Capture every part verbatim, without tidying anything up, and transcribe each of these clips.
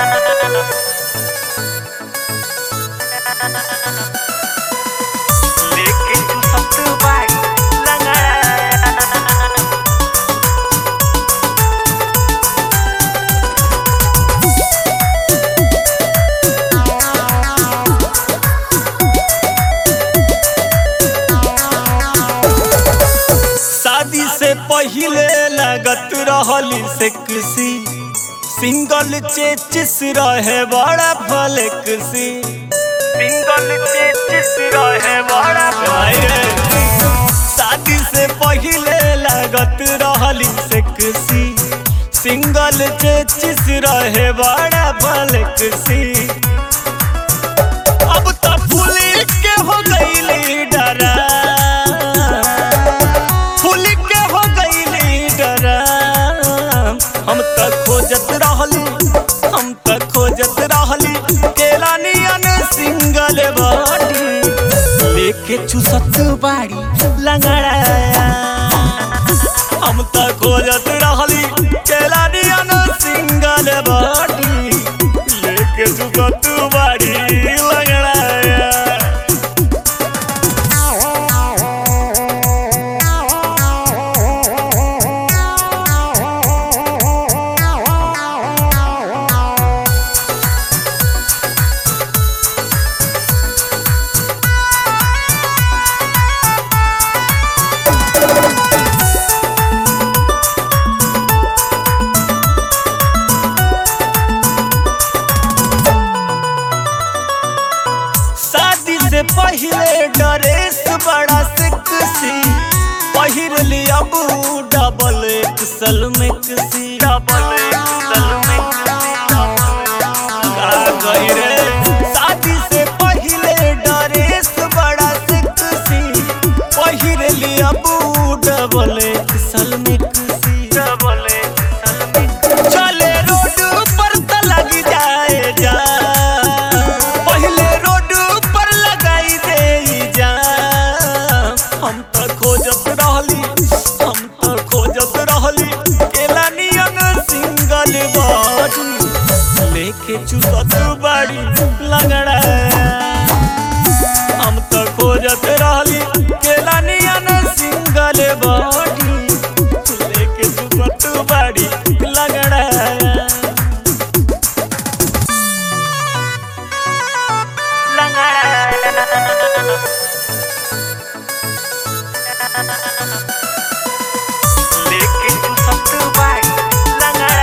लेके तू सब बाड़ी लंगड़ा शादी से पहिले लगत रहली सेक्सी सिंगल चेचिस रहे बड़ा फ्लेक्सी सिंगल चेचिस रहे बड़ा शादी से पहिले लगत रहली सेक्सी सिंगल चेचिस रहे बड़ा फ्लेक्सी अब तो फुली के हो गईली डरा हम तक खोजत रहली हम तक खोजत रहली केला नियन सिंगल बॉडी लेके चुसत बाड़ी लंगड़ा हम तक खोजत रहली केला नियन सिंगल बॉडी लेके चुसत बाड़ी लंगड़ा पहिले ड्रेस बड़ा सेक्सी पहिर लिया डबल एक्सल में किसी डबल एक्सल में गई रे शादी से पहिले ड्रेस बड़ा सेक्सी पहिर लिया डबल एक्सल में किसी डबल एक्सल में चले रोड पर त लग जाए जा हम तो खोजत रहली हम तो खोजत रहली केला नियन सिंगल बॉडी लेके चुसत बाड़ी लंगड़ा हम तो खोजत रहली केला नियन सिंगल बॉडी लेके चुसत बाड़ी लंगड़ा लेके तू सब बाड़ी लंगड़ा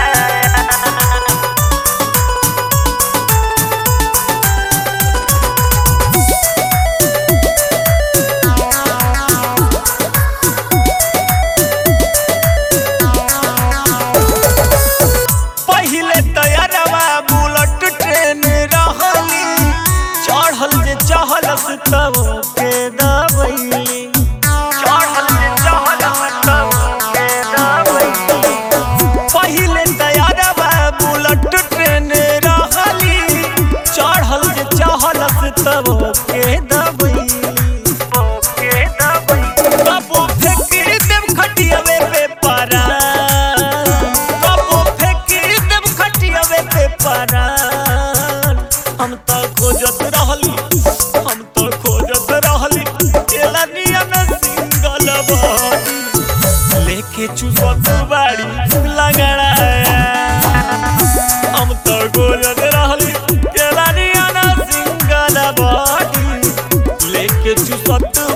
पहिले तैयारवा बुलेट ट्रेन रहली चढ़ल जे चहलस तब के दबैली पहिले तैयारवा बुलेट ट्रेन रहली चढ़ल जे चहलस तब के दबैली के दबैली कबो फेंकी देव खटियावे पे पारा कबो फेंकी देव खटियावे पे पारा हम तो खोजत रहली हम तो खोजत रहली केला नियन सिंगल बॉडी लेके चुसत बाड़ी लंगड़ा हम तो खोजत रहली केला नियन सिंगल बॉडी लेके चुसत